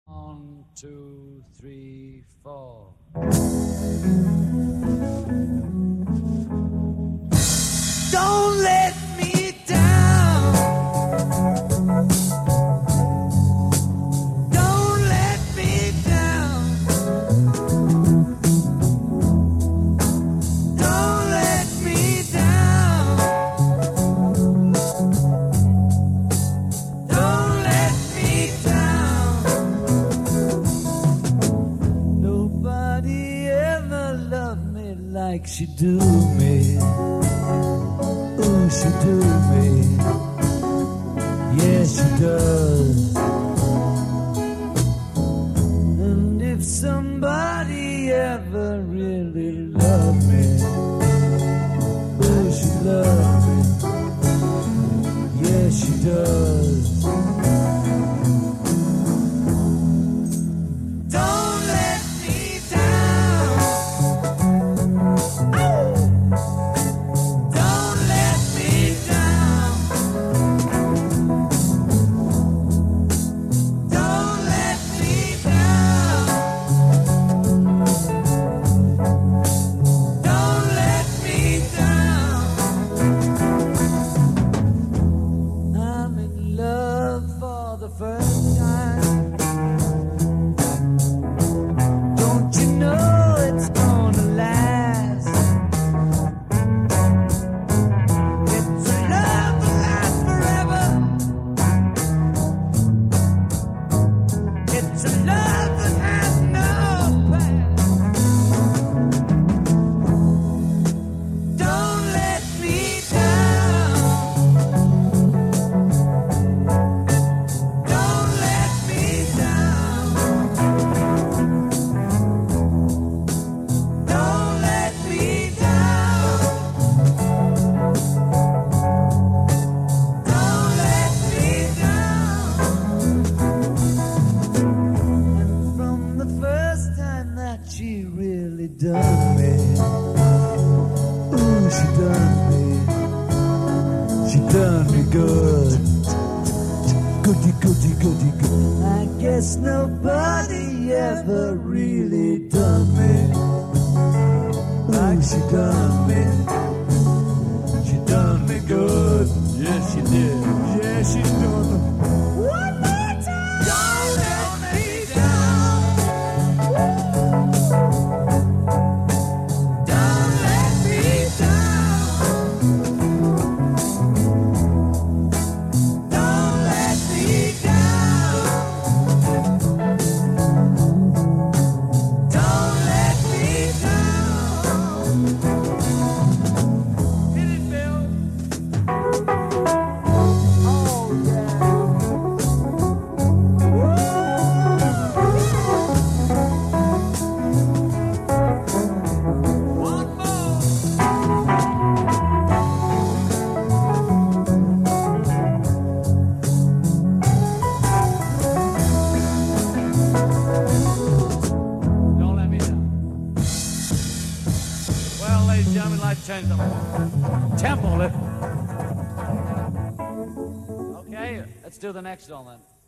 1, 2, 3, 4. Don't let me down. Don't let me down. Don't let me down. Don't let me down. Nobody ever loved me like she do me. She do me, yeah, she does. And if somebody ever really loved me, oh, she loves me, yeah, she does. Don't let me down. Oh! First time, don't you know it's gonna last? It's a love that lasts forever. It's a love that has no past. Don't let me down. She really done me. Ooh, she done me. She done me good. Goody, goody, goody, good. I guess nobody ever really done me like she done me. She done me good. Yes, she did. Yeah, she done me. One more time. Don't let me down. Ladies and gentlemen, let's change the tempo. Okay, let's do the next one then.